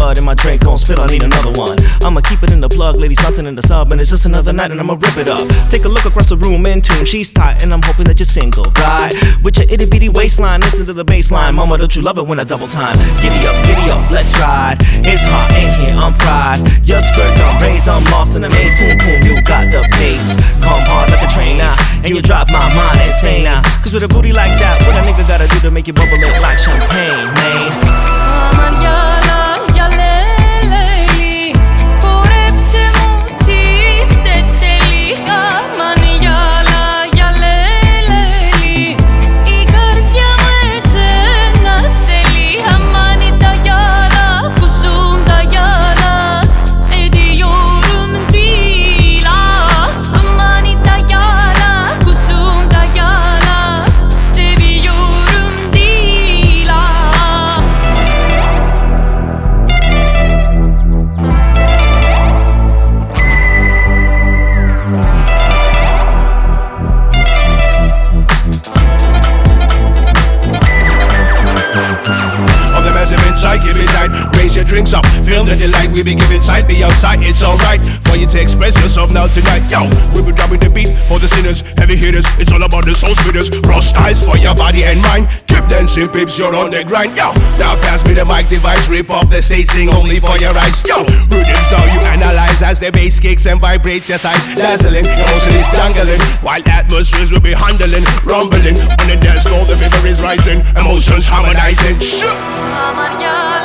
blood in my drink, gon' spill, I need another one. I'ma keep it in the plug, ladies bouncing in the sub, and it's just another night and I'ma rip it up. Take a look across the room in tune, she's tight, and I'm hoping that you're single, right? With your itty bitty waistline, listen to the baseline. Mama, don't you love it when I double time? Giddy up, let's ride. It's hot in here, I'm fried. Your skirt done raised, I'm lost in the maze. Boom, boom, you got the pace. Come hard like a train now, and you drive my mind insane now. Cause with a booty like that, what a nigga gotta do to make you bubble it like champagne, man? Give it tight, raise your drinks up, feel the delight. We be giving sight, be outside, it's alright for you to express yourself now tonight. Yo, we be dropping the beat for the sinners, heavy hitters. It's all about the soul spitters, raw styles for your body and mind. Keep dancing, peeps, you're on the grind. Yo, now pass me the mic device, rip off the stage, sing only for your eyes. Yo, rhythms now you analyze as the bass kicks and vibrates your thighs. Dazzling, emotion is jungling, while atmospheres will be handling, rumbling. On the dance floor, the river is rising, emotions harmonizing. Shoo!